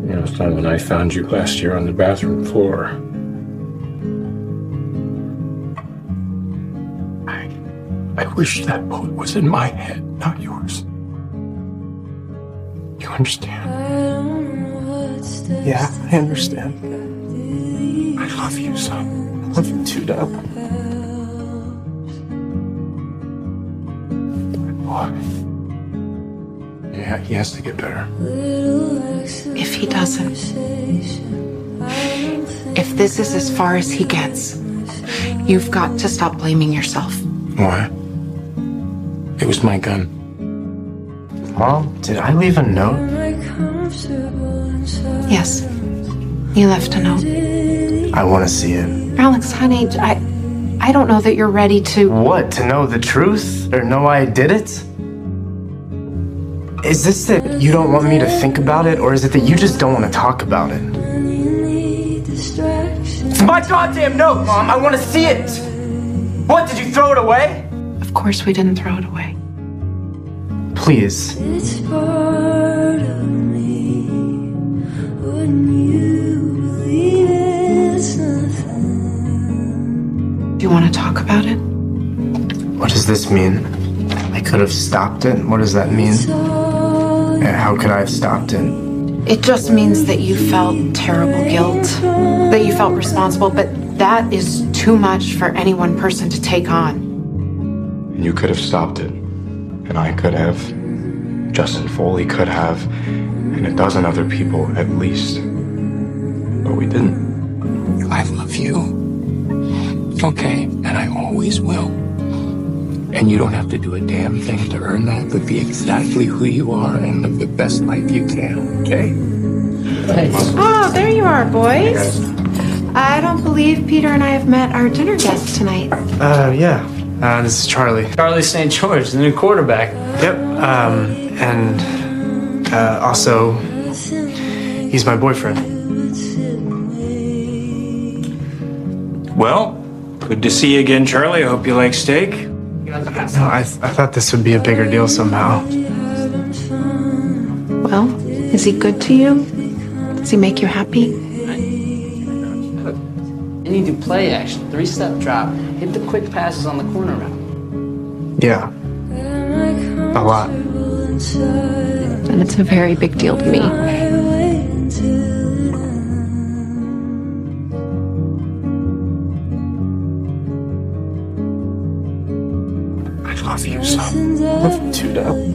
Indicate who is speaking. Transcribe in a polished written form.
Speaker 1: It was done when I found you last year on the bathroom floor. I wish that bullet was in my head, not yours. You understand?
Speaker 2: Yeah, I understand.
Speaker 1: I love you, son.
Speaker 2: I love you too, Dad.
Speaker 1: Boy. Yeah, he has to get better.
Speaker 3: If he doesn't, if this is as far as he gets, you've got to stop blaming yourself.
Speaker 1: Why? It was my gun.
Speaker 2: Mom, did I leave a note?
Speaker 3: Yes, you left a note.
Speaker 2: I want to see it.
Speaker 3: Alex, honey, I don't know that you're ready to...
Speaker 2: What, to know the truth? Or know I did it? Is this that you don't want me to think about it, or is it that you just don't want to talk about it? It's my goddamn note, Mom! I want to see it! What, did you throw it away?
Speaker 3: Of course we didn't throw it away.
Speaker 2: Please.
Speaker 4: It's part of me. Wouldn't you believe it's nothing?
Speaker 3: Do you want to talk about it?
Speaker 2: What does this mean? I could have stopped it? What does that mean? And how could I have stopped it?
Speaker 3: It just means that you felt terrible guilt, that you felt responsible, but that is too much for any one person to take on.
Speaker 1: You could have stopped it. And I could have. Justin Foley could have. And a dozen other people at least. But we didn't. I love you. Okay, and I always will. And you don't have to do a damn thing to earn that, but be exactly who you are and live the best life you can, okay?
Speaker 3: Thanks. Oh, there you are, boys. I don't believe Peter and I have met our dinner guest tonight.
Speaker 2: Yeah. This is Charlie.
Speaker 5: Charlie St. George, the new quarterback.
Speaker 2: Yep, and also, he's my boyfriend.
Speaker 5: Well, good to see you again, Charlie. I hope you like steak.
Speaker 2: No, I thought this would be a bigger deal somehow.
Speaker 3: Well, is he good to you? Does he make you happy?
Speaker 6: You need to play action, 3-step drop, hit the quick passes on the corner route.
Speaker 2: Yeah, a lot.
Speaker 3: And it's a very big deal to me.
Speaker 1: I love you, son.
Speaker 2: I love you too, Dad.